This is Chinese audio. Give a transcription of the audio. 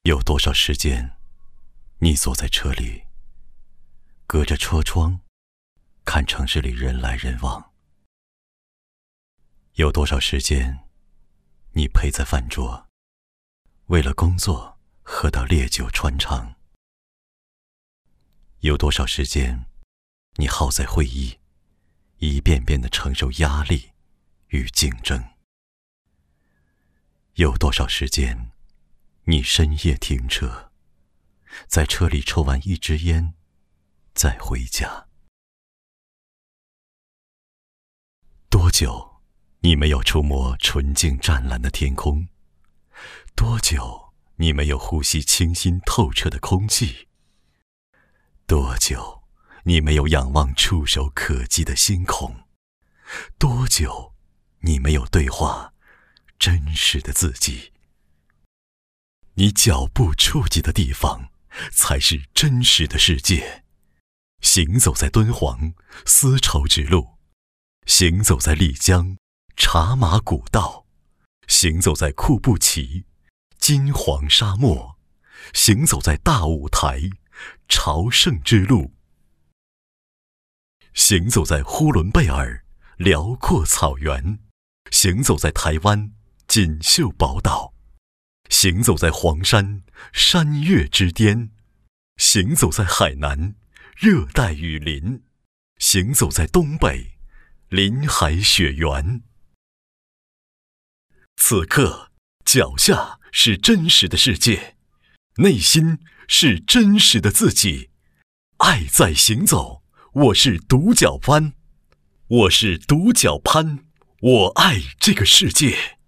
有多少时间，你坐在车里，隔着车窗，看城市里人来人往？有多少时间，你陪在饭桌，为了工作喝到烈酒穿肠？有多少时间，你耗在会议，一遍遍地承受压力与竞争？有多少时间，你深夜停车，在车里抽完一支烟，再回家？多久，你没有触摸纯净湛蓝的天空？多久，你没有呼吸清新透彻的空气？多久，你没有仰望触手可及的星空？多久，你没有对话真实的自己？你脚步触及的地方，才是真实的世界。行走在敦煌丝绸之路，行走在丽江茶马古道，行走在库布齐金黄沙漠，行走在大舞台朝圣之路，行走在呼伦贝尔辽阔草原，行走在台湾锦绣宝岛，行走在黄山山岳之巅，行走在海南热带雨林，行走在东北林海雪原。此刻，脚下是真实的世界，内心是真实的自己。爱在行走，我是独角攀，我是独角攀，我爱这个世界。